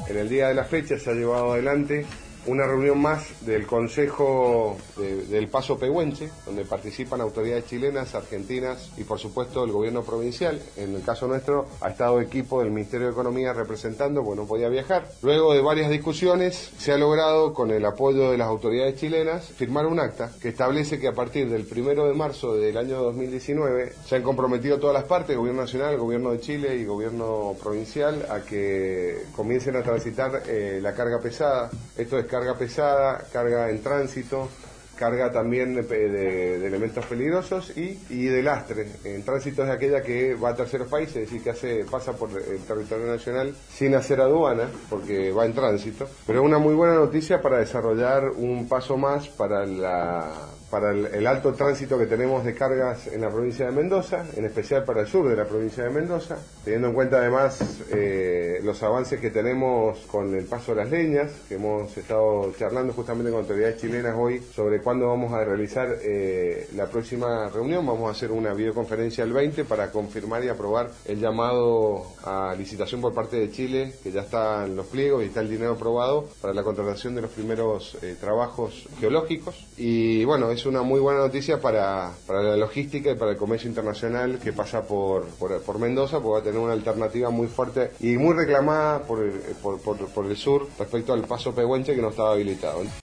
En el día de la fecha se ha llevado adelante una reunión más del Consejo del Paso Pehuenche, donde participan autoridades chilenas, argentinas y por supuesto el gobierno provincial. En el caso nuestro ha estado equipo del Ministerio de Economía representando, porque no podía viajar. Luego de varias discusiones se ha logrado, con el apoyo de las autoridades chilenas, firmar un acta que establece que a partir del 1 de marzo del año 2019 se han comprometido todas las partes, el gobierno nacional, el gobierno de Chile y el gobierno provincial, a que comiencen a transitar la carga pesada. Esto es carga pesada, carga en tránsito, carga también de elementos peligrosos y de lastre. En tránsito es aquella que va a terceros países, es decir, que pasa por el territorio nacional sin hacer aduana, porque va en tránsito. Pero es una muy buena noticia para desarrollar un paso más para el alto tránsito que tenemos de cargas en la provincia de Mendoza, en especial para el sur de la provincia de Mendoza, teniendo en cuenta además los avances que tenemos con el paso de las leñas, que hemos estado charlando justamente con autoridades chilenas hoy sobre cuándo vamos a realizar la próxima reunión. Vamos a hacer una videoconferencia el 20 para confirmar y aprobar el llamado a licitación por parte de Chile, que ya está en los pliegos y está el dinero aprobado para la contratación de los primeros trabajos geológicos. Y bueno, es una muy buena noticia para la logística y para el comercio internacional que pasa por Mendoza, porque va a tener una alternativa muy fuerte y muy reclamada por el sur respecto al paso Pehuenche, que no estaba habilitado.